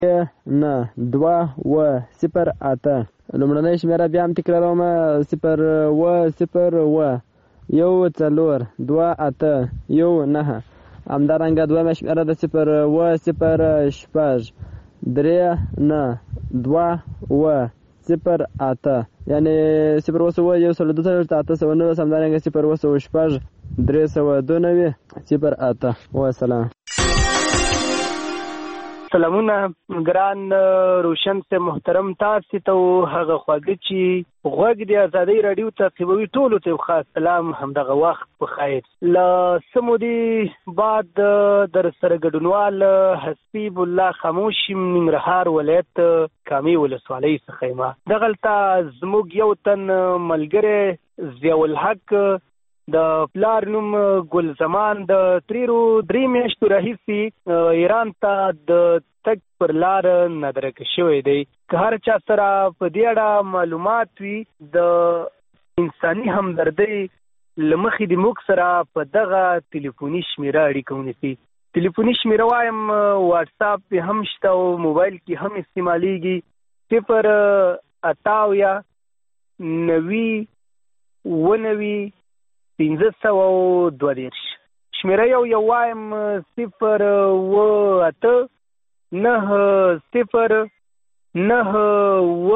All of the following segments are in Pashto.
9 2 و 0 8. لومړنۍ شمیره بیا هم تکراروم 0 و 0 و 1 4 2 8 1 9. همدارنګه دویمه شمیره د 0 و 0 6 3 9 2 و 0 8. یعنی 0 و 1 1 2 8 همدارنګه 0 و 6 392 0 8. والسلام. سلامونه ګران روشن سے محترم تاسو ته هغه خواږه چې غوږ د ازادۍ رادیو تعقیبوي ټولو ته خاص سلام همدغه وخت په خیر. له سمودي بعد در سره ګډونوال حسیب الله خاموش ننګرهار ولایت کامي ولسوالۍ څخه ما دغلته زموږ یو تن ملګری ضیاء الحق د پلار نوم ګل زمان د تریرو 3 میاشتو راهیسې ایران ته د تګ پر لار ندرک شوی دی. که هر چا سره په دې اړه معلومات وي د انساني همدردۍ له مخې د موږ سره په دغه ټلیفوني شمیره اړیکه ونیسي. ټلیفوني شمیره وایم واټساپ پې هم شته او موبایل کې هم استعمالیږي 0 98 1522. شمیره یو وایم 0 و 8 9 0 9 و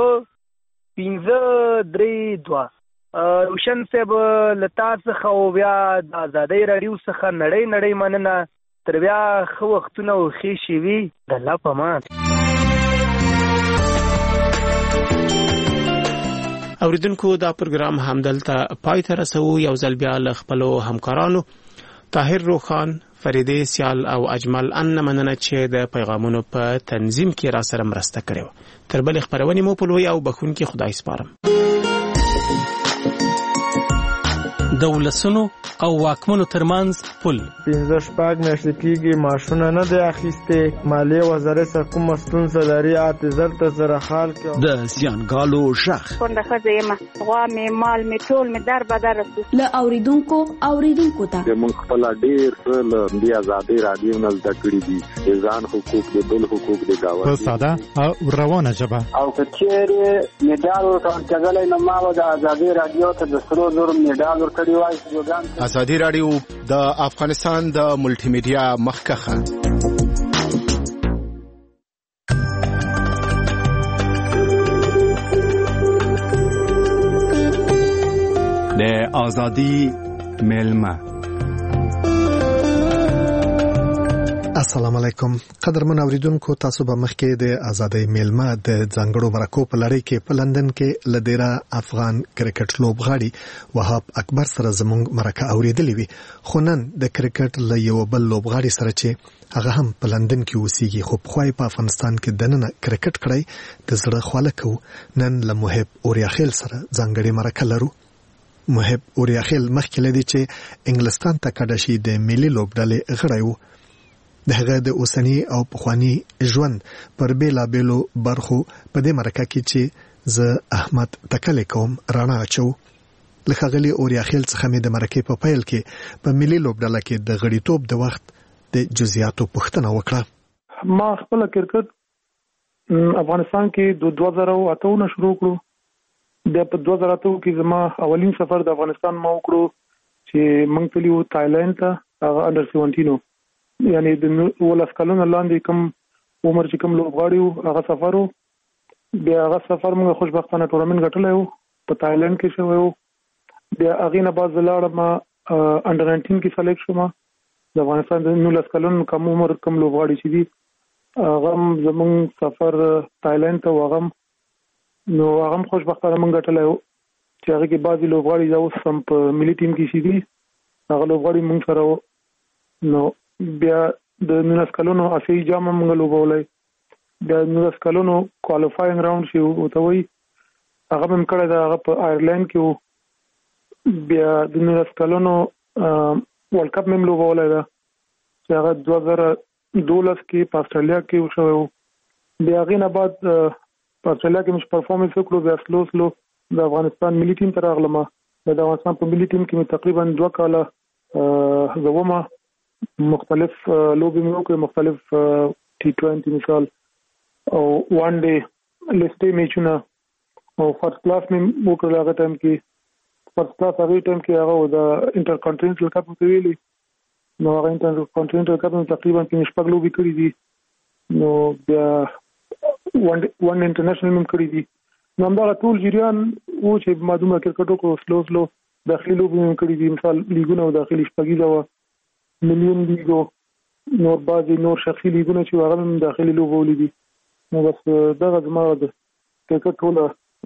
1532. روشن صاحب لتا څخه او بیا د ازادۍ راډیو څخه نړۍ مننه. تر بیا ښه وختونه او ښې شېبې د الله په امان. اوریدونکو دا پروګرام همدلته پای ته رسو. یو ځل بیا له خپلو همکارانو طاهر روخان، فریدې سیال او اجمل ان مننه چې د پیغامونو په تنظیم کې را سره مرسته کړې. تر بل خبرونې مو په لوی او بخونکي خدای سپارم. د ولسونو او واکمنو ترمنځ پل 15 میاشتې کېږي ماشونه نه دی اخیستې. مالیې وزارت سره کومه ستونزه لري اعتذار ته سره حال کې د زیانګالو شخ کونډه ښځه یم، غوا مې مال مې ټول مې در بدر رسو. له اوریدونکو ته موږ خپل ډېر څه له دې ازادۍ راډیو نه زده کړي دي. د ځان حقوق د بل حقوق د گاونډي په ساده او روانه ژبه او که چیرې میډال ورکول کېدلی نو ما به د ازادۍ راډیو ته د سرو زرو میډال ورکړی وای. ازادي راډیو د افغانستان د ملټي میډیا مخکخه د ازادي ملما. السلام علیکم قدرمن اوریدونکو، تاسو به مخکې د ازادۍ میلمه د ځانګړو مرکو په لړۍ کې په لندن کې لدیرا افغان کرکټ لوبغاړي وهاب اکبر سره زموږ مرکه اوریدلې وي. خو نن د کرکټ له یو بل لوبغاړي سره چې هغه هم په لندن کې اوسېږي خو پخوای په افغانستان کې دننه کرکټ کړی د زړه خواله کوو. نن له محب اوریاخیل سره ځانګړې مرکه لرو. محب اوریاخیل مخکې لدی چې انګلستان ته کډه شي د ملي لوبډلې غړی وو. د هغه د اوسنی او پخوانی ژوند پر بیلابېلو برخو په دې مرکه کې چې زه احمد تکلې کوم رانا اچو. له ښاغلي اوریاخیل څخه مې د مرکې په پیل کې په ملي لوبډله کې د غړیتوب د وخت د جزئیاتو پوښتنه وکړه. ما خپل کرکټ افغانستان کې د 2008 نه شروع کړو. د 2008 کې زما اولین سفر د افغانستان ما وکړو چې موږ تلو تایلند ته. هغه انډر 17 یعنی د ولس کلونو لاندې کوم عمر چې کوم لوبغاړي وو هغه سفر وو. بیا هغه سفر موږ خوشبختانه ټورنمنت ګټلی وو په تایلند کې شوی وو. بیا هغې نه بعد زه لاړم انډر 19 کې سلیکټ شوم. د افغانستان د 19 کلونو کم عمر کوم لوبغاړي چې دي هغه زموږ سفر تایلند ته و. نو هغه هم خوشبختانه موږ ګټلی وو چې هغې کې بعضې لوبغاړي اوس هم په ملي ټیم کې چې دي هغه لوبغاړي موږ سره وو. نو بیا د 19 کلونو اسیایي جام هم موږ لوبولی. بیا 19 کلونو کوالیفاینګ راوند چې ورته وایي هغه به مې کړی دی، هغه په آیرلینډ کې و. بیا د 19 کلونو ورلډ کپ مې هم لوبولی ده چې هغه 2012 کې په استرالیا کې وشوی و. بیا هغې نه بعد په استرالیا کې مې پرفارمنس وکړو. بیا سلو د افغانستان ملي ټیم ته راغلم. د افغانستان په ملي ټیم کې مې تقریبا 2 کاله زه ومه. مختلف لوبې مې وکړې، مختلف T20 مثال او وان ډے لیسټي میچونه او فرست کلاس مې وکړل هغه ټایم کې فرست کلاس هغه ټایم کې هغه د انټر کانټیننټل کپ په ویلي نو هغه انټر کانټیننټل کپ تقریبا کې شپږ لوبي کړې دي نو بیا وان انټرنیشنل مم کړې دي نو همدا ټول جریان و چې مادومه کرکټو کو سلو داخلي لوبي مم کړې دي مثال لیګونه او داخلي شپږیزه و مليون لیګو نور بعضي نور شخصي لیګونه چې هغه هم داخلي لوبو لیدي نو بس دغه زما د کرکټ ټول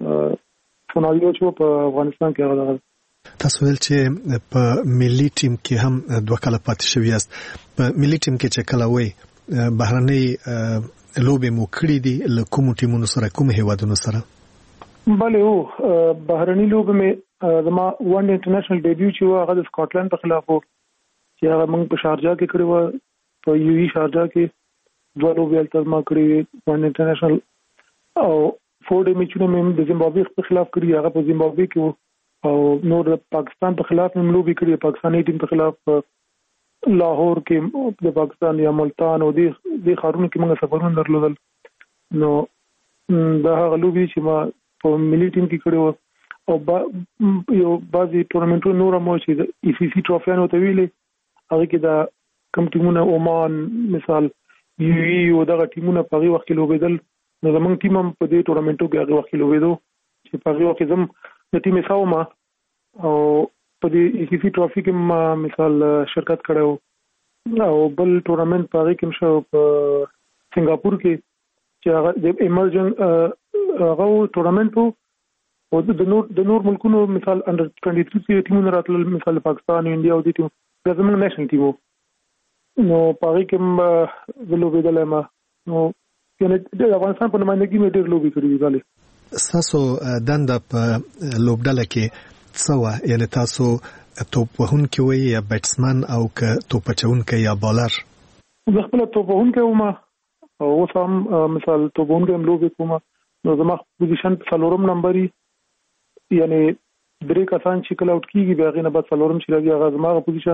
سناریو چې په افغانستان کې هغه تاسو ویل چې په ملي ټیم کې هم دوه کله پاتې شوی یاست په ملي ټیم کې چې کله وای بهرنۍ لوبې مو کړې دي له کوم ټیمونو سره کوم هیوادونو سره بله او بهرنۍ لوبې مې زما وان انټرنیشنل ډیبیو چې هغه د سکاټلند په خلاف وو چې هغه موږ په شارجا کې کړی و په یو ای شارجا کې دوه لوبې الته ما کړې وان انټرنیشنل او 4 ډے میچونه مې د زیمبابوې په خلاف کړی هغه په زیمبابوې کې او نور پاکستان په خلاف مې لوبې کړې پاکستاني ټیم په خلاف لاهور کې د پاکستان یا ملتان او د خارونو کې موږ سفرونه درلودل نو دا هغه لوبې چې ما په ملي ټیم کې کړې و او یو بعضي ټورنمنټونو نور مو چې د ای سی سی ټرافیانو ته ویلې هغه کې دا کوم ټیمونه عمان مثال یو ای او دغه ټیمونه په هغه وخت کې لوبېدل نو زمونږ ټیم هم په دې ټورنمنټو کې هغه وخت لوبېدو چې په هغه وخت زم د ټیم ساوما او په دې ای سی سی ټرافي کې ما مثال شرکت کړو او بل ټورنمنټ په هغه کې شو په سنگاپور کې چې هغه د ایمرجنګ هغه ټورنمنټ او د نور ملکونو مثال انډر 23 ټیمونه راتلل مثال پاکستان انډیا او د ټیم زمونږ نېشنل ټیم نو په هغه کې لوبېدل ما نو یعنی د افغانستان په نمائندګۍ مې ډېر لوبي کړې دي غالي تاسو دنده په لوبډله کې څو یعنی تاسو توپ وهونکی وي یا بیټسمن او که توپ چونکی یا بالر زه خپل توپ وهونکی وم او سم مثال توپ وهونکی هم لوبي کوم نو زما پوزیشن په څلورم نمبر یعنی درې کسان چې کله اوټ کیږي بیا غینه بعد څلورم چې راځي هغه زما پوزیشن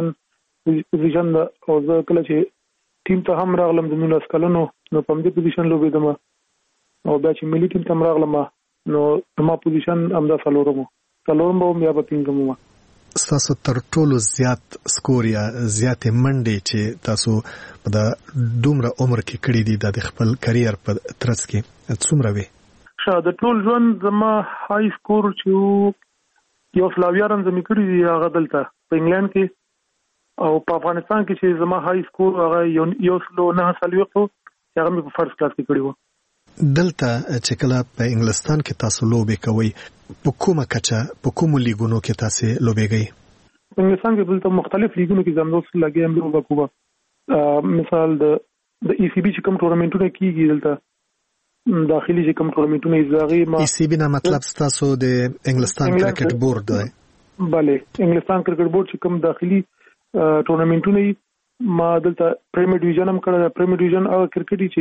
او زه کله چې ټیم ته هم راغلم د 19 کلونو نو په دې پوزیشن لوبېدم او بیا چې ملي ټیم ته راغلم نو ما پوزیشن همدا څلورم یا په پنځم و تاسو تر ټولو زیات سکور یا زیات منډې چې تاسو په دومره عمر کې کړې دي د خپل کرییر په ترڅ کې څومره وي د ټول ژوند زما هاي سکور چې یو سلاویا رن زمي کړی دی هغه دلته په انګلند کې او په افغانستان کې چې زما هاي سکور هغه یو سلو نه سلويقو هغه مې په فرست کلاس کې کړی و دلته چې کله په انګلستان کې تاسو لوبې کوي په کومه کچه په کوم لیګونو کې تاسو لوبې کوي په انګلستان کې دلته مختلف لیګونو کې زموږ لګي هم لوبه کوو مثال د ای سی بي چې کوم ټورنمنټونه کیږي دلته داخلي چې کوم ټورنمنټونه ایزاغي ما ای سی بي نه مطلب تاسو د انګلستان کرکټ بورډ دی bale انګلستان کرکټ بورډ چې کوم داخلي ټورنمنټونه ما دلته پریمیر ډیویژن هم کړل پریمیر ډیویژن او کرکټ چې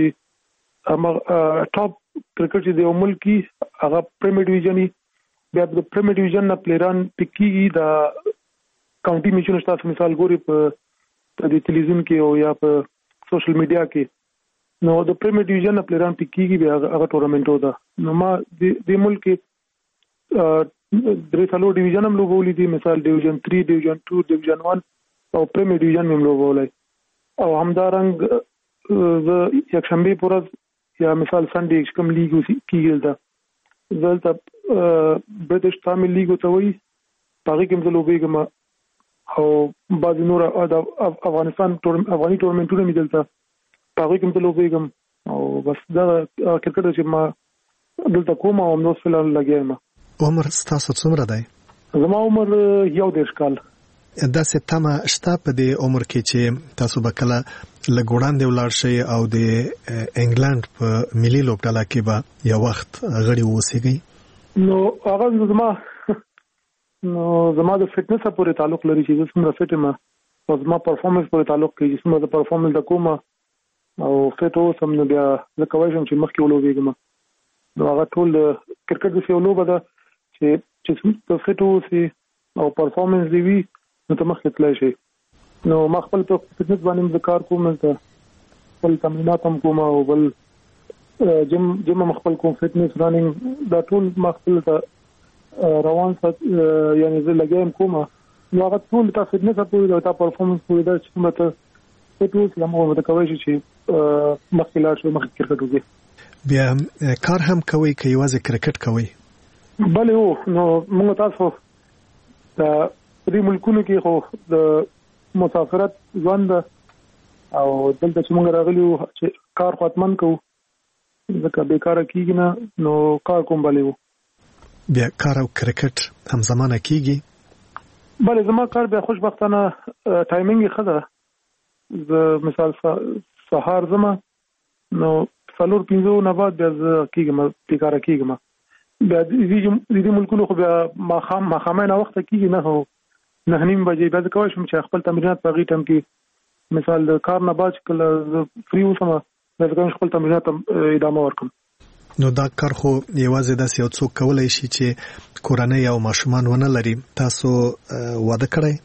ټاپ کرکټ چې د ملکی هغه پریمیر ډیویژن بیا د پریمیر ډیویژن نه پلیران پکې دا کاونټي میچونه تاسو مثال ګوري په ټلویزیون کې او یا په سوشل میډیا کې نو د پریمیر ډیویژن نه پلیران پکې بیا هغه ټورنمنټ ودا نو ما د ملک درې څلور ډیویژن هم لوبولې دي مثال ډیویژن 3 ډیویژن 2 ډیویژن 1 او پریمیر ډیویژن هم لوبولای او همدارنګ زه یک شنبه پورز یا مثال سنډي کوم لیګ کیږي دلته برټش تامل لیګ ته وایي پاره کوم لوبېګم او بعض نور افغانستان افغاني ټورنمنټونه مې دلته پاره کوم لوبېګم او بس دا کرکټ چې ما دلته کوم او نو فلال لګایم عمر تاسو څومره دی زما عمر یو 10 کال دا ستامه شته په دې عمر کې چې تاسو به کله لګوړاندې ولاړ شئ او د انګلند په ملي لوبډله کې به یو وخت غړي ووسیږئ نو هغه زما د فټنس پورې تعلق لري چې څومره فټ یم او زما پرفورمنس پورې تعلق کوي چې څومره پرفورمنس د کومه او فټ اوسم نو بیا زه کوم چې مخکې ولوبېږم نو هغه ټول کرکټ د یو لوبه ده چې فټ اوسي او پرفورمنس دی وي نو ته مخکې تللی شي نو ما خپل په فټنس باندې د کار کوم ته خپل تمرینات هم کوم او بل جم مخبل کوم فټنس رننګ دا ټول مخبل ته روان سات یعنی زه لګیم کومه نو هغه ټول ته فټنس پورې دا پرفورمنس پورې دا چې مته ټول سلامو مته کوي چې مخکې شو مخکې کرکټ وکړي بیا کار هم کوي که یوازې کرکټ کوي بلې نو موږ تاسو د دې ملکونو کې خو د مسافرت ژوند او دلته چې موږ راغلي چې کار ختمن کوو ځکه بیکاره کیږي نه نو کار کوم بلې بیا کار او کرکټ هم زمانه کیږي بلې زما کار بیا خوشبختانه ټایمینګ ښه ده زه مثال سهار زما نو 4-5 نه بعد بیا زه کیږم بیکاره کیږم بیا دې ملکونو خو بیا ماښامه نه وخت کیږي نه 9:30 بجې بیا زه کولی شم چې خپل تمرینات په هغې ټایم کې مثال د کار نه بعد کله فری اوسم زه کوم خپل تمرینات ادامه ورکړم نو دا کار خو یوازې داسې یو څوک کولی شي چې کورنۍ او ماشومان ونه لري تاسو واده کړی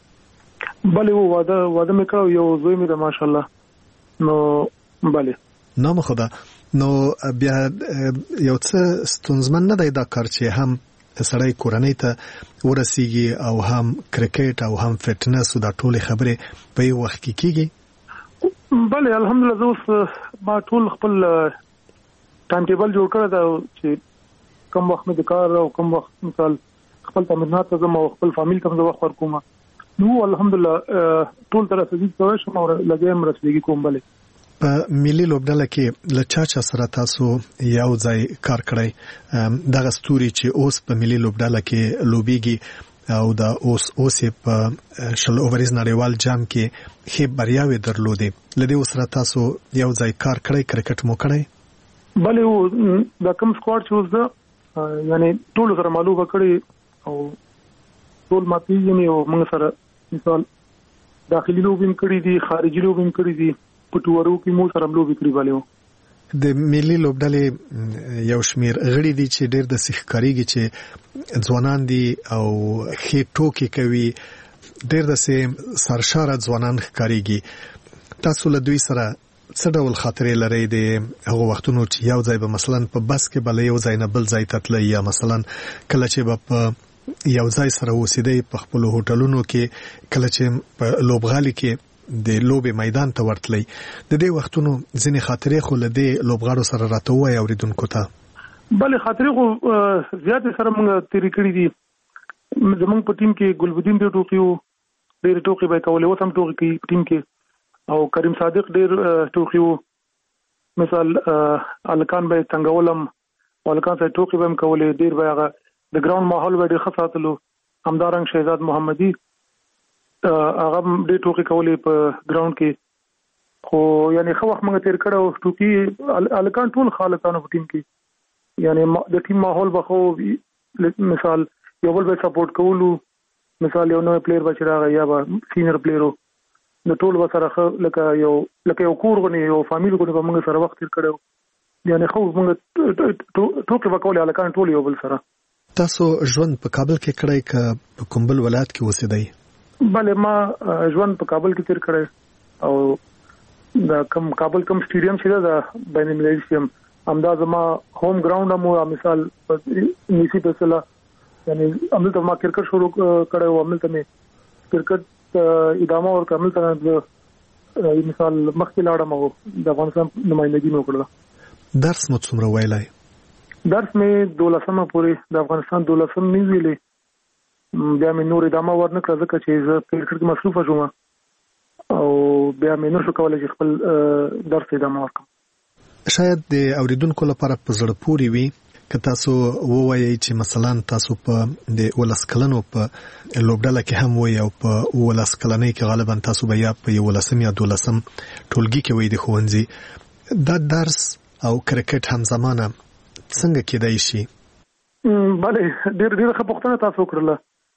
بلې واده مې کړی یو زوی مې ده ماشاءالله نو بلې نام خدا نو بیا یو څه ستونزمن نه دی دا کار چې هم سړی کورنۍ ته ورسیږي او هم کرکټ او هم فټنس او دا ټولې خبرې په یو وخت کې کیږي بلې الحمدلله زه اوس ما ټول خپل ټایم ټیبل جوړ کړی دا چې کوم وخت مې د کار او کوم وخت مثال خپل تمرینات ته ځم او خپل فامیل ته زه وخت ورکوم نو الحمدلله ټول طرح څه کولی شم او لګیم رسېږي کوم بلې په ملي لوبډله کې له چا سره تاسو یو ځای کار کړی دغه ستوري چې اوس په ملي لوبډله کې لوبیږي او دا اوس په شل اوورز نړیوال جام کې ښه بریاوې درلودې لدې سره تاسو یو ځای کار کړی کرکټ مو کړی بلې دا کوم سکواډ چې اوس ده یعنی ټول سره معلومه کړی او ټول ماتي یعنی موږ سره مثال داخلي لوبین کړی دي خارجي لوبین کړی دي پټورو کې مو سره لوبي کړی والو د ملي لوبډلې یو شمیر غړي دي چې ډېر د سیخکاریږي چې ځوانان دي او خې ټوکی کوي ډېر د سرشاره ځوانان ښکاریږي تاسو له دوی سره څه ډول خاطرې لرئ د هغو وختونو چې یو ځای به مثلا په بس کې بل یو ځای نه بل ځای ته تلئ یا مثلا کله چې به په یو ځای سره اوسېدئ په خپلو هوټلونو کې کله چې په لوبغالي کې د لوبې میدان ته ورتلی د دې وختونو ځینې خاطرې خو له دې لوبغاړو سره راته ووایي اورېدونکو ته بلې خاطرې خو زیاتې سره موږ تېرې کړي دي زموږ په ټیم کې ګلبدین ډېر ټوقي وو ډېرې ټوقې به یې کولې اوس هم ټوقې کوي په ټیم کې او کریم صادق ډېر ټوقي وو مثال الکان به یې څنګهولم او الکان سره ټوقې به هم کولې ډېر به هغه د ګراوند ماحول به یې ډېر ښه ساتلو همدارنګ شهزاد محمدي هغه ډېر ټوقې کولې په ګراوند کې خو یعنی ښه وخت موږ تېر کړی او ټوقي الکان ټول ښه هلکانو په ټیم کې یعنی د ټیم ماحول به خو مثال یو بل به سپورټ کولو مثال یو نوی پلیر به چې راغی یا به سینیر پلیر و د ټول به سره ښه لکه یو کور غوندې یو فامیل غوندې به موږ سره وخت تېر کړی یعنی ښه موږ ټوکې به کولې هلکان ټول یو بل سره تاسو ژوند په کابل کې کړی که په کوم بل ولایت کې اوسېدئ بلې ما ژوند په کابل کې تیر کړی او دا کوم کابل کوم سټیډیم چې ده بین المللي سټیډیم همدا زما هوم ګراوند هم مثال نیسی فیصله یعنی همدلته ما کرکټ شروع کړی و همدلته مې کرکټ ادامه ورکړه همدلته مثال مخکې لاړم او د افغانستان نمایندګي مې وکړله درس مو څومره ویلی درس مې 12 پورې د افغانستان 12 مې ویلی بیا مې نور ادامه ورنکړه ځکه چې زه په کرکټ کې مصروفه شوم او بیا مې نشو کولی چې خپل درس ادامه ورکړم شاید د اوریدونکو لپاره په زړه پورې وي که تاسو ووایئ چې مثلا تاسو په د 12 کلنو په لوبډله کې هم وئ او په 12 کلنۍ کې غالبا تاسو به یا په 11 یا 12 ټولګي کې وئ د ښوونځي دا درس او کرکټ هم زمانه څنګه کېدای شي بلې ډېر ښه پوښتنه تاسو وکړله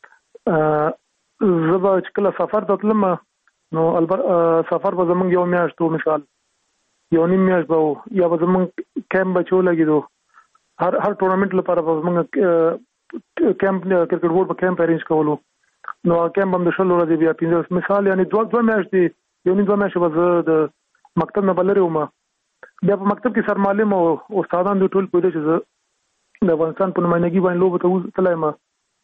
زه به چې کله سفر ته تلم نو سفر به زمونږ یو میاشت و مثال یو نیم میاشت به و یا به زمونږ کیمپ به چې ولګېدو هر ټورنمنټ لپاره به زمونږ کیمپ کرکټ بورډ به کیمپ ارینج کولو نو کیمپ هم د 10 ورځې بیا 15 مثال یعنی 2 میاشتې یو نیم 2 میاشتې به زه د مکتب نه به لرې وم بیا په مکتب کې سرمعلم او استادان د ټول پوهې چې د افغانستان په نمائندګي باندې لوبه ته تلای ما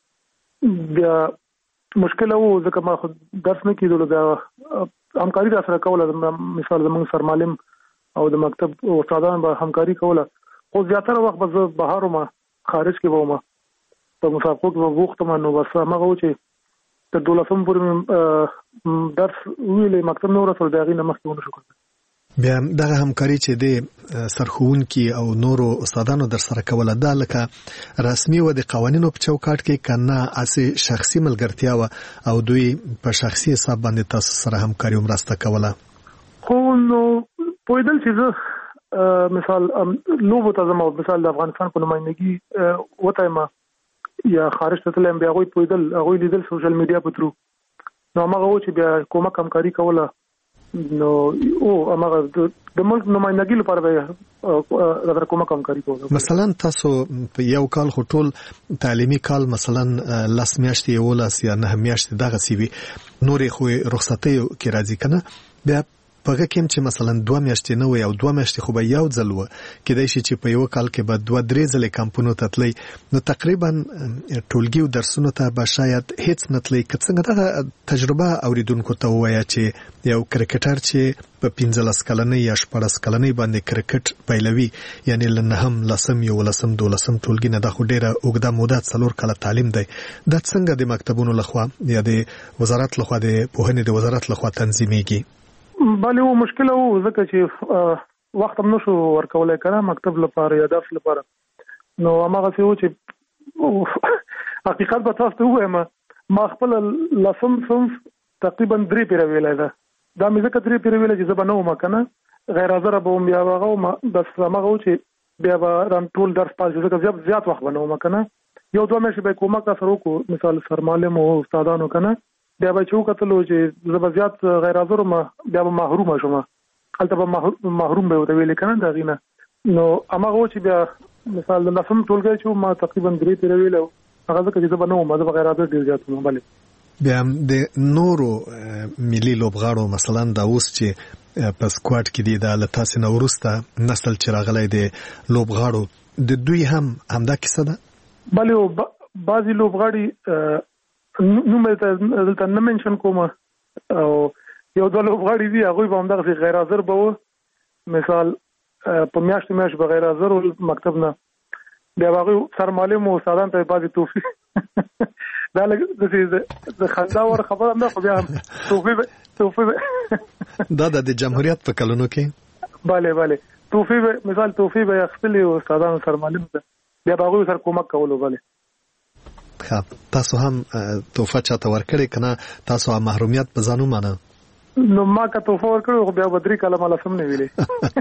بیا مشکل وو ځکه ما درس نه کیدل بیا همکاري را سره کوله مثال زموږ سرمعلم او د مکتب استادان به همکاري کوله خو زیاتره وخت به بهر ما خارج کې ومه په مسابقو کې وخت ما نو بس هغه و چې تر 12 پورې درس ویلې مکتب نور سره دغې نه مخکې ونه شو کولای. بیا دغه همکاري چې د سرښوونکي او نورو استادانو در سره کوله دا لکه رسمي و د قوانینو په چوکاټ کې کنه اسې شخصي ملګرتیا او دوی په شخصي حساب باندې تاسو سره همکاري مرسته کوله؟ خو نو پوهېدل چې مثال لوبو ته زما مثال د افغانستان په نمائندګي وته ما یا خارج ته تلم بیا غوي پوهېدل هغه لیدل سوشل میډیا په ترو نو هغه و چې بیا کومه همکاري کوله نو او هغه د ملک نمائندګي لپاره به کومه همکاري کوله. مثلا تاسو په یو کال خو ټول تعلیمي کال مثلا لاس میاشتې ولس یا نه میاشتې دغه سی وي نورې خو رخصتي کې راځي کنه بیا پغه کوم چې مثلا 2 میاشتې نه وي او 2 میاشتې خو به یو ځل و کېدای شي چې په یو کال کې به 2-3 ځله کمپونو ته تللی نو تقریبا ټولګي او درسونو ته به شاید هیڅ نه تللی که څنګه دغه تجربه اوریدونکو ته ووایه چې یو کرکټر چې په 15 کلنۍ یا 14 کلنۍ باندې کرکټ پیلوي یعنی لنهم لسم یو لسم دولسم ټولګي نه د خو ډیره اوږده موده 4 کاله تعلیم دی دا څنګه د مکتبونو لخوا یا د وزارت لخوا د پوهنې د وزارت لخوا تنظیمېږي؟ بله و مشکل وو ځکه چې وخت هم نشو ورکولای کنه مکتب لپاره یا درس لپاره نو هغه څه و چې حقیقت به تاسو ته وایم ما خپل لسم صنف تقریبا 3 پیر ویلای دا مې ځکه 3 پیر ویلای چې زبنه و کنه غیر حاضر به بیا هغه بس هغه و چې بیا به ران ټول درس پاس ځکه زیات وخت بنو کنه یو 2 میاشتې به کومه کا سره کو مثال سرمعلم او استادانو کنه بیا به چې وکتلو چې زبرزيات غیر حاضر ما بیا به محروم شوم هلته به محروم به وته ویل کنه دا غینه نو هغه چې بیا مثال د لسم ټولګي چې ما تقریبا 3 پیر ویل هغه ځکه چې زبنه ما د غیر حاضر ډیر زیات نو بله بیا د نورو ملي لوبغاړو مثلا دا اوس چې په سکواډ کې دی د لتاسې نو ورسته نسل چې راغلی دی لوبغاړو د دوی هم همدا کیسه ده بله بعضی لوبغاړي نو مې دلته نه منشن کوم او یو د لوبغاړي دی هغه به هم دغه غیر حاضر به مثال په میاشت به غیر حاضر مکتب نه بیا هغه سرمعلم او استادان ته بعضی توفیق دا د خندا ور خبره نه خو بیا توفیق دا د جمهوریت په کلونو کې bale توفیق مثال توفیق به خپل استادان سرمعلم ته بیا هغه سره کومک کولو bale تاسو هم توفه چاته ورکړی کنه تاسو هم محرومیت په ځانو مانه نو ما که توفه ورکړو خو بیا به 3 کاله مال سم نه ویلې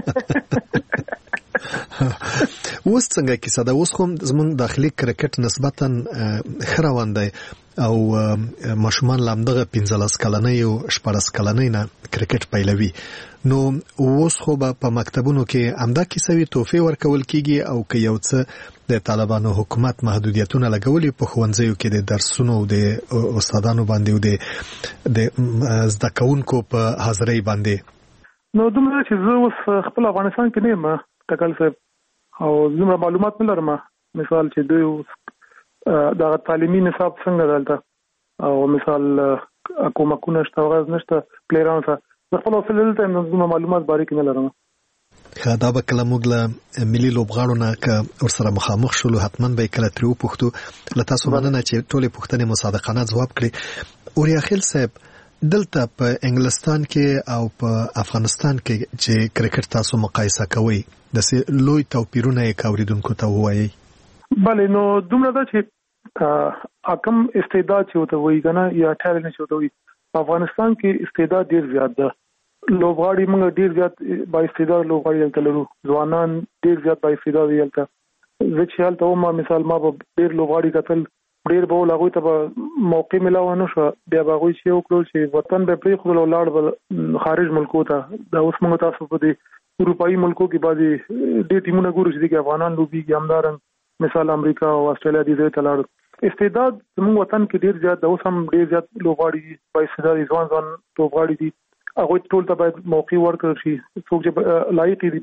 اوس څنګه کیسه ده اوس کوم زمون داخلي کرکټ نسبتا خروان دی او ماشومان لامدغه 15 کلنۍ او 14 کلنۍ نه کرکټ پیلوي نو اوس خو په مکتبونو کې امدا کیسوي توفه ورکول کیږي او که یو څه د طالبانو حکومت محدودیتونه لګولي په ښوونځیو کې د درسونو او د استادانو باندې او د زده کوونکو په حاضرۍ باندې نو دومره چې زه اوس خپل افغانستان کې نه یم تکل صاحب او زموږ معلومات نه لرم مثال چې دوی دا تعلیمي نصاب څنګه دلته او مثال کومکونه شته غواز نشته پلیران څه خپل اصل دلته زموږ معلومات باریک نه لرم دا به کله موږ له ملي لوبغاړو نه که ورسره مخامخ شولو حتما به کله ترې وپوښتو له تاسو مننه چې ټولې پوښتنې مصادقانه ځواب کړي اوریا خیل صاحب دلته په انګلستان کې او په افغانستان کې چې کرکټ تاسو مقایسه کوئ د لوی توپیرونه یې کاوریدونکو ته ووایي بله نو دومره ده چې کم استعداد چې وته وایي کنه یا ټالنت چې وته وایي په افغانستان کې استعداد ډیر زیات ده لوبغاړي موږ ډیر زیات با استعداد لوبغاړي دلته لرو ځوانان ډیر زیات با استعداد دلته زه چې حالت ما مثال ما به ډیر لوبغاړي قتل ډیر به لاغوي ته موقع ملاو نه شو بیا به غوي چې وکړو چې وطن به پری خو لاړ خارج ملکو ته دا اوس موږ تاسو په دې اروپאי ملکو کې بعضي ډېر ټیمونه ګورو چې افغانان لوبيږي همدارن مثال امریکا او استرالیا دي ځای ته لاړ استعداد زموږ وطن کې ډیر زیات د اوس هم ډیر زیات لوبغاړي په استعداد ځوان لوبغاړي دي هغه ټول ته باید موقع ورکړل شي څوک چې لایق دي ټیم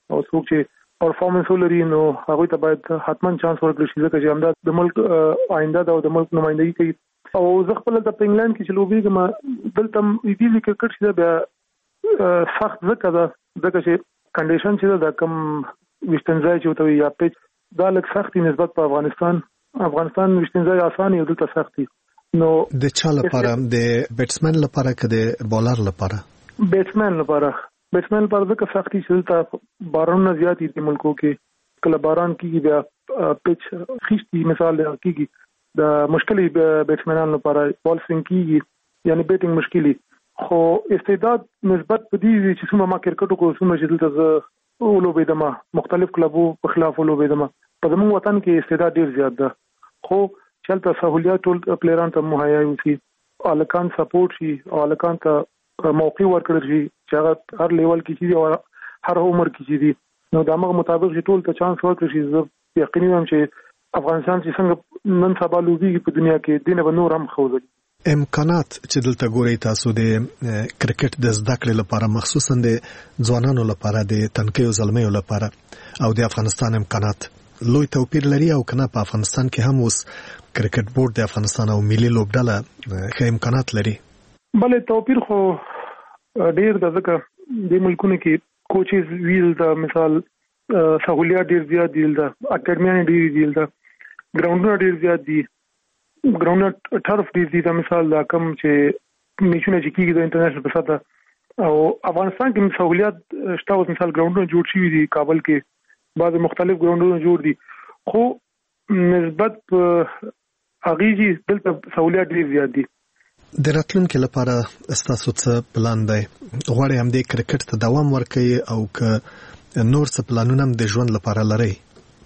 او څوک چې پرفارمنس ولري نو هغه ته باید حتمان چانس ورکړي شي ځکه چې همدا د ملک آینده دا د ملک نمائندګي کوي او زه خپل د انګلند کې چې لوبېږم دلته ایزي کرکټ چې بیا سخت ځکه چې کنډیشن چې دا کم وشتنځای چې وته یا پیچ دا لږ سختي نسبت په افغانستان وشتنځای اسانه یو دلته سختي نو د چا لپاره د بیټسمن لپاره که د بولر لپاره بیټسمن لپاره ځکه سختي چې دلته باران زیات دي ملکو کې کله باران کیږي بیا پیچ خشتي مثال کیږي د مشکلي بیټسمنانو لپاره بال سوینګ کیږي یعنی بیټینګ مشکلي خو استعداد نسبت په دې چې څومره ما کرکټ کو څومره چې دلته ولوبېدم مختلف کلبو په خلاف ولوبېدم په زموږ وطن کې استعداد ډیر زیات ده خو چلته سہولیات ټول پلیران ته مهیا وي الکان سپورټ شي او الکان ته موقع ورکړل شي چې هغه هر لیول کې شي او هر عمر کې شي نو د هغه مطابق ټول ته چانس ورکړل شي زه یقیني یم چې افغانستان چې څنګه نن سبا لوبي په دنیا کې دینه به نور هم خوځي امکانات چې دلته ګوري تاسو د کرکټ د زده کړې لپاره مخصوصا د ځوانانو لپاره د تنکیو زلمیو لپاره او د افغانستان امکانات لوی توپیر لري او کنه په افغانستان کې هم اوس کرکټ بورډ د افغانستان او ملي لوبډله ښه امکانات لري بلې توپیر خو ډیر د ځکه د ملکونو کې کوچز ویل د مثال سہولیات ډیر زیات دي د اکیډمي ډیر دي د ګراوندونه ډیر زیات دي ګراوند ټرف دي د مثال دا کم چې میچونه چې کیږي د انټرنیشنل په سطح او افغانستان کې سہولیات شته او مثال ګراوندونه جوړ شوي دي کابل کې بعض مختلف ګراوندونه جوړ دي خو نسبت اغیجی دلته سہولیات ډیر زیات دي د راتلونکو لپاره استاسو څه پلان دی غواړئ هم د کرکټ ته دوام ورکړئ او که نور څه پلانونه هم د ژوند لپاره لرئ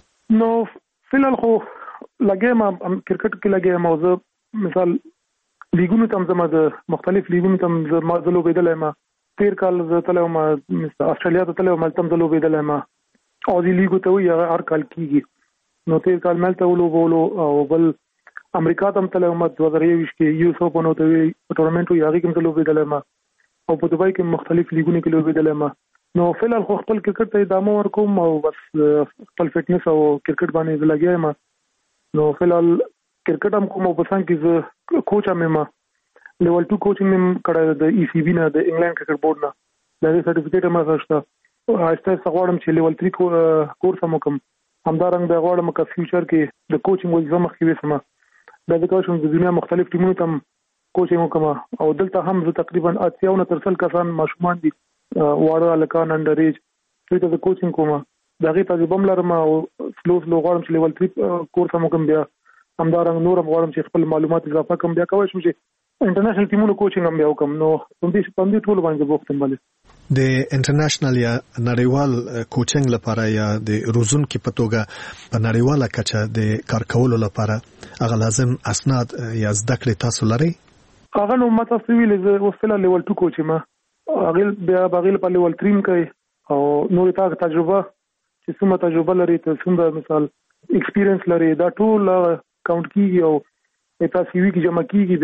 نو فلحال خو لګیم کرکټ کې لګیم او زه مثال لیګونو تم زما د مختلف لیګونو تم زما د لوبېدل ما تیر کال زه تلم استرالیا ته تلم ملتم د لوبېدل ما او دی لیګو ته وی هر کال کیږي نو تیر کال ملته ولوبولو او بل امریکا ته تلم 2023 کې یو سو په نو ته وی ټورنمنت یې هغه کې تل لوبېدل ما او په دوبای کې مختلف لیګونو کې لوبېدل ما نو فلحال خو خپل کرکټ ته ادامه ورکوم او بس خپل فټنس او کرکټ باندې لګیایم نو فلحال کرکټ هم کوم په څنګه کې زه کوچ هم ما لیول 2 کوچینګ هم کړه د ای سی بی نه د انګلند کرکټ بورډ نه دا سرټیفیکیټ هم راځه هسته څغړم چې لیول 3 کورس هم کوم همدارنګ د غواړم چې فیوچر کې د کوچینګ وځم مخکې وسم دا د کوچینګ د دنیا مختلف ټیمونو ته کوچینګ کوم او دلته هم زه تقریبا 80 ترسل کسان ماشومان دي واړه الکان انډر ایج چې د کوچینګ کوم دغه تجربه لرم او سلو غواړم چې لیول 3 کورس هم کوم بیا همدارنګ نور غواړم چې خپل معلومات اضافه کوم بیا کوم چې انټرنیشنل ټیمونو کوچینګ هم بیا کوم نو په دې ټول باندې بوختم باندې د انټرنیشنل یا نړیوال کوچینګ لپاره یا د روزونکو په توګه په نړیواله کچه د کار کولو لپاره هغه لازم اسناد یا زده کړې تاسو لرئ هغه نو ماته سویل زه وسله لیول 2 کوچ ما هغه بیا بغیل په لیول 3 کوي او نور تاسو تجربه چې څومره تجربه لري ته څومره مثال ایکسپیرینس لري دا ټول کاونټ کیږي او تاسو سی وی کې جمع کیږي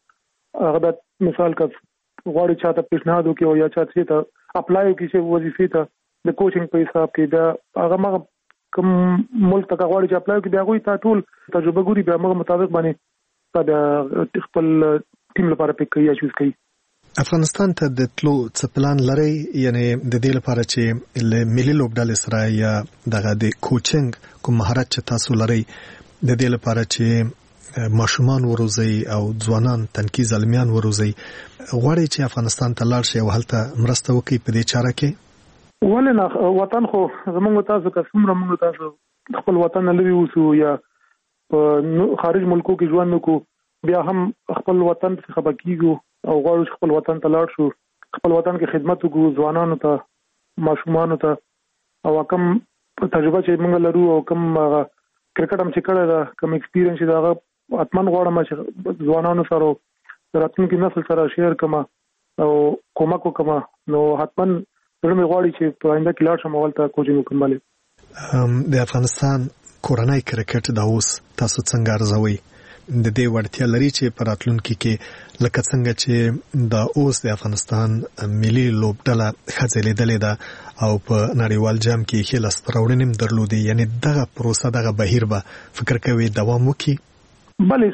دا هغه د مثال کا غواړي چاته پیشنهاد وکړي او یا چاته ته اپلای وکړي چې وظیفې ته د کوچینګ په حساب کې دا هغه ما کوم ملک ته غواړي چې اپلای وکړي دا غوي ته ټول تجربه ګوري به موږ مطابق باندې دا خپل ټیم لپاره پک کوي یا چوز کوي افغانستان ته د تلو څه پلان لري یعنی د دې لپاره چې ملي لوبډلې سره یا دغه د کوچینګ کوم مهارت چې تاسو لري د دې لپاره چې ماشومان وروزي او ځوانان تنکي زلمیان وروزي غواړي چې افغانستان ته لاړ شي او هلته مرسته وکړي په دې چاره کې ولنه وطن خو زموږ تاسو که څومره موږ تاسو خپل وطن لري اوسو یا خارج ملکو کې ژوند وکړو بیا هم خپل وطن څخه خبر کیږو او غواړو خپل وطن ته لاړ شو خپل وطن کې خدمت وکړو ځوانانو ته ماشومانو ته او کوم تجربه چې موږ لرو او کوم کرکټ هم چې کړه دا کوم ایکسپیرینس دا اتمن غواړم چې ځوانانو سره راتلونکي نسل سره شیر کما او کومک وکما نو حتمن زموږ غواړي چې په آینده کې لاړ شم ولته کوچینګ وکړم د افغانستان کورنۍ کرکټ دا اوس تاسو څنګه ارزوي د دې وړتیا لري چې په راتلونکي کې لکه څنګه چې د اوس د افغانستان ملي لوبډله ښځې لیدلې ده او په نړیوال جام کې ښې لاسته راوړنې درلودې، یعنی دغه پروسه دغه بهیر به فکر کوي دوام وکړي؟ بلې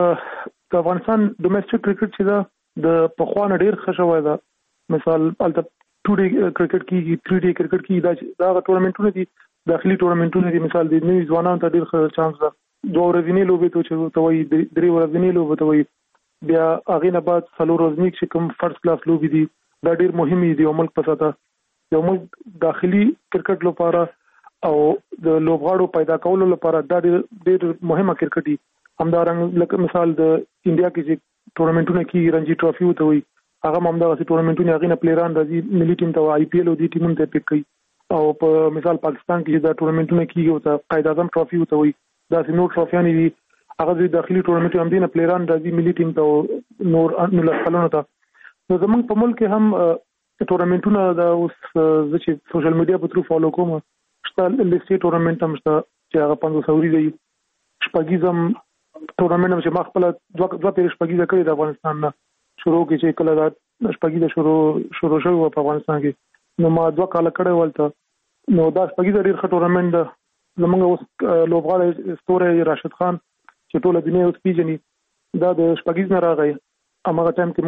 د افغانستان ډومېسټک کرکټ چې ده د پخوا نه ډېر ښه شوی ده. مثال هلته 2 ډے کرکټ کېږي، 3 ډے کرکټ کېږي. دا هغه ټورنمنټونه دي، داخلي ټورنمنټونه دي. مثال د نوي ځوانانو ته ډېر ښه چانس ده. 2 ورځنۍ لوبې ته وایي، 3 ورځنۍ لوبې ته وایي. بیا هغې نه بعد 4 ورځنۍ چې کوم فرست کلاس لوبې دي دا ډېر مهمې دي یو ملک په سطحه. یو ملک داخلي کرکټ لپاره او د لوبغاړو پیدا کولو لپاره دا ډېر مهمه کرکټ دی. همدارنګه لکه مثال د انډیا کې چې ټورنمنټونه کېږي، رنجي ټرافي ورته وایي، هغه هم همدغسې ټورنمنټونه، هغې نه پلیران راځي ملي ټیم ته، آی پی ایل او دې ټیمونو ته پک کوي. او په مثال پاکستان کې دا ټورنمنټونه کېږي ورته قائد اعظم ټرافي ورته وایي، داسې نور ټرافیانې دي. هغه د داخلي ټورنمنټ هم دي نه پلیران راځي ملي ټیم ته او نور 19 کلونو ته. نو زموږ په ملک کې هم ټورنمنټونه دا اوس زه چې سوشل میډیا په تھرو فالو کوم شته، لیسټي ټورنمنټ هم شته چې هغه 500 وري دی. شپږیزم ټورنمنټ هم چې ما خپل دوه پیر شپږیزه کړی د افغانستان نه شروع کې چې کله دا شپږیزه شروع شوی په افغانستان کې، نو ما 2 کال کړی ولته. نو دا شپږیزه ډېر ښه ټورنمنټ ده. زموږ اوس لوبغاړی ستوری راشد خان چې ټوله دنیا اوس پیژني، دا د شپږیز نه راغی. هماغه ټایم کې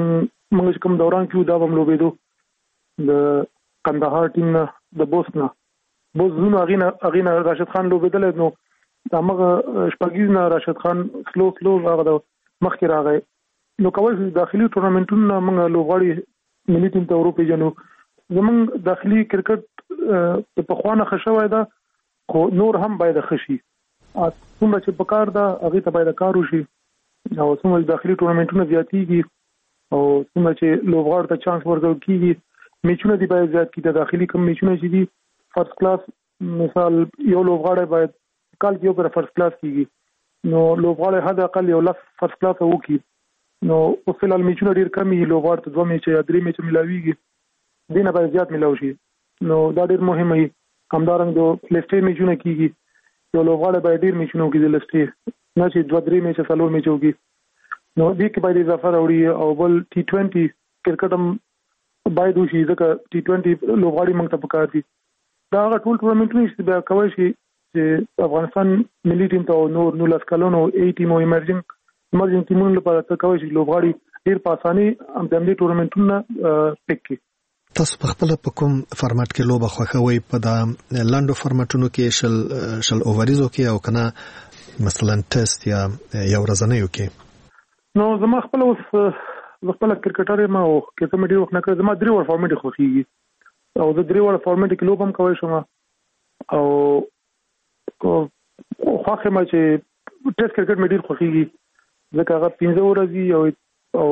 موږ کوم دوران کې دا هم لوبېدو د کندهار ټیم نه، د بوس زونه هغې نه راشد خان لوبېدلی. نو هماغه شپږیز نه راشد خان سلو هغه د مخکې راغی. نو کولی شو داخلي ټورنمنټونه موږ لوبغاړي ملي ټیم ته وروپېژنو. زموږ داخلي کرکټ د پخوا نه ښه شوی ده، خو نور هم باید ښه شي. څومره چې په کار ده هغې ته باید کار وشي، او څومره چې داخلي ټورنمنټونه زیاتېږي او څومره چې لوبغاړو ته چانس ورکول کېږي، میچونه دي باید زیات کړي. د داخلي کوم میچونه چې دي فرست کلاس، مثال یو لوبغاړی باید کال کې یو پر فرست کلاس کېږي، نو لوبغاړی حد اقل یو 10 فرست کلاس وکړي. نو اوس فلحال میچونه ډېر کم وي، لوبغاړو ته 2 میچه یا 3 میچه ملاویږي، دې نه باید زیات ملاو شي. نو دا ډېر مهم وي. همدارنګه د لیسټي میچونه کېږي، یو لوبغاړی باید ډېر میچونه وکړي د لیسټي، نه چې 2-3 میچه 4 میچه وکړي. نو دې کې باید اضافه راوړي. او بل T20 کرکټ هم باید وشي، ځکه T20 لوبغاړي موږ ته پکار دي. دا هغه ټول ټورنمنټونه چې بیا کولی شي چې افغانستان ملي ټیم ته او نور 19 کلونو A ټیم او ایمرجنګ ټیمونو لپاره ته کولی شي لوبغاړي ډېر په اسانۍ د همدې ټورنمنټونه پک کړي. تاسو په خپل په کوم فارمټ کې لوبه خوښوئ؟ په دا لنډو فارمټونو کې شل اووریزو کې او کنه مثلا ټیسټ یا یو ورځنیو کې؟ نو زما خپل اوس خپل کرکټر ما او کې ته مې ډېر وخت نه کړ. زما 3 ور فارمټ خوښیږي او د 3 ور فارمټ کې لوبم کوي شم. او خوښه ما چې ټیسټ کرکټ مې ډېر خوښیږي ځکه هغه 15 ورځې او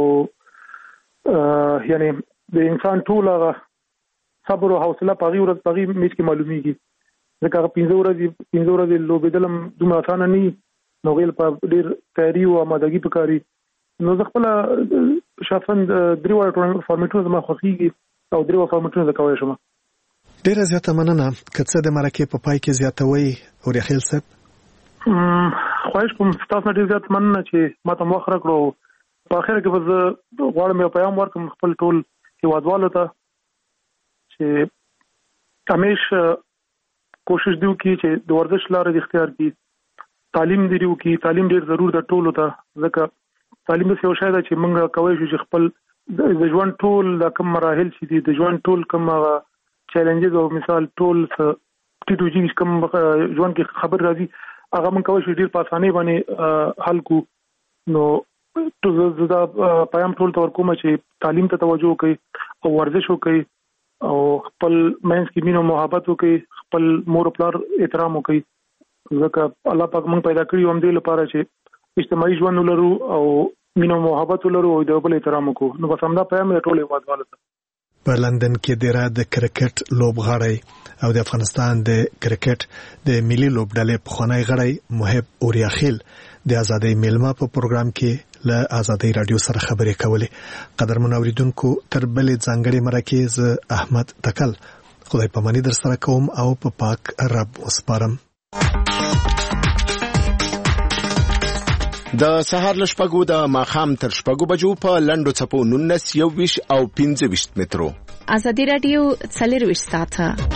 یعنی د انسان ټول هغه صبر او حوصله پغی ورځ پغی میچ کې معلومیږي، ځکه هغه 15 ورځې لوبېدل دومره اسانه نه وي. نو غیل په ډېر تیاری او آمادګي پکاري. نو زه خپل شخصا 3 ور فارمټونه زما خوښیږي او 3 ور فارمټونه زه کولی شم. ډېره زیاته مننه. که څه د مرکې په پای کې زیاتوي اورخیل صاحب؟ خواهش کوم تاسو نه ډېر زیات مننه چې ما ته وخت راکړو. په اخر کې به زه غواړم یو پیغام ورکړم خپل ټول هیوادوالو ته چې همیشه کوشش دی وکړي چې د ورزش لارې اختیار کړي، تعلیم دی وکړي. تعلیم ډېر ضرور ده ټولو ته، ځکه تعلیم داسې یو شی ده چې موږ کولی شو چې خپل د ژوند ټول دا کوم مراحل چې دي، د ژوند ټول کوم هغه چیلنجز او مثال ټول ټیټوجي کوم ژوند کې خبر راځي هغه موږ کولی شو ډېر په اسانۍ باندې حل کړو. نو زه دا پیغام ټول ته ورکوم چې تعلیم ته توجه وکړئ او ورزش وکړئ او خپل منځ کې مینه او محبت وکړئ، خپل مور او پلار احترام وکړئ، ځکه الله پاک موږ پیدا کړي هم دې لپاره چې اجتماعي ژوند ولرو او مینه او محبت ولرو او د بل احترام وکړو. نو بس همدا پیغام ټول هیوادوالو ته. په لندن کې د کرکټ لوبغاړی او د افغانستان د کرکټ د ملي لوبډلې پخوانی غړی محب اوریاخیل د ازادۍ میلمه په پروګرام کې له ازادۍ رادیو سره خبرې کولې. قدرمن اوریدونکو، تر بلې ځانګړې مرکې زه احمد تکل خدای پاماني در سره کوم او په پاک رب وسپارم. د سهار له شپږو د ماښام تر شپږو بجو په لنډو څپو 19 21 او 25 مترو. ازادي راډیو 24 ساعته